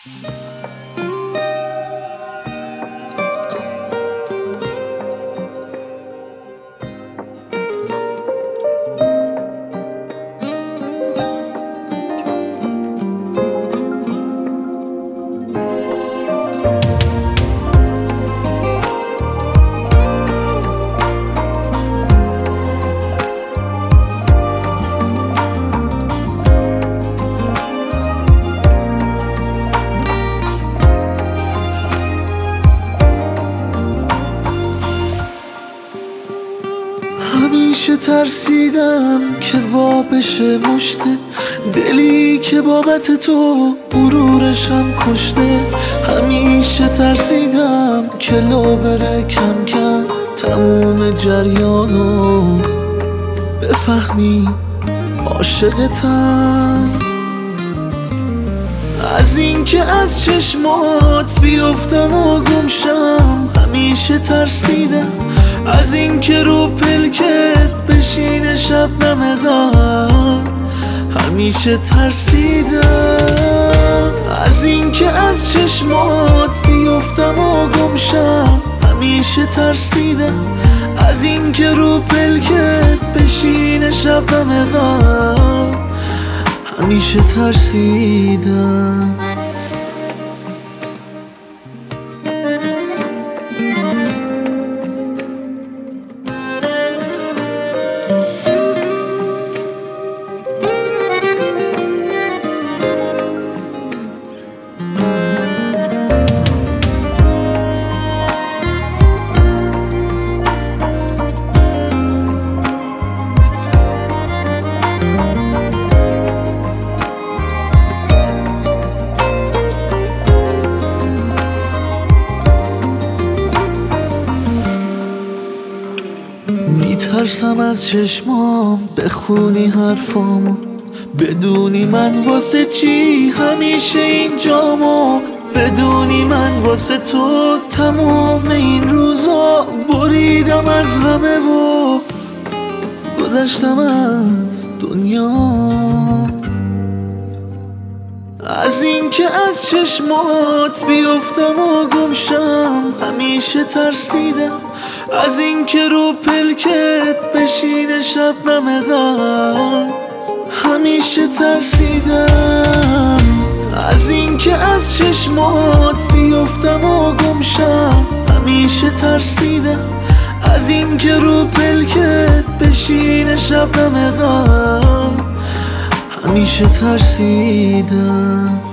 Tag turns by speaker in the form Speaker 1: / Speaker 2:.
Speaker 1: همیشه ترسیدم که وا بشه مشت دلی که بابت تو غرورشم کشته. همیشه ترسیدم که لو بره کم کم تموم جریانو بفهمی عاشقتم. از این که از چشمات بیفتم و گمشم همیشه ترسیدم. از این که رو پلکت بشینه شبنم غم همیشه ترسیدم. از این که از چشمات بیفتم و گمشم همیشه ترسیدم. از این که رو پلکت بشینه شبنم غم همیشه ترسیدم. میترسم از چشمام بخونی حرفامو بدونی من واسه چی همیشه اینجامو بدونی من واسه تو تمام این روزا بریدم از همه و گذشتم از دنیا. از این که از چشمات بیفتم و گمشم همیشه ترسیدم. از این که رو پلکت بشینه شبنم غم همیشه ترسیدم. از این که از چشمات بیفتم و گمشم همیشه ترسیدم. از این که رو پلکت بشینه شبنم غم همیشه ترسیدم.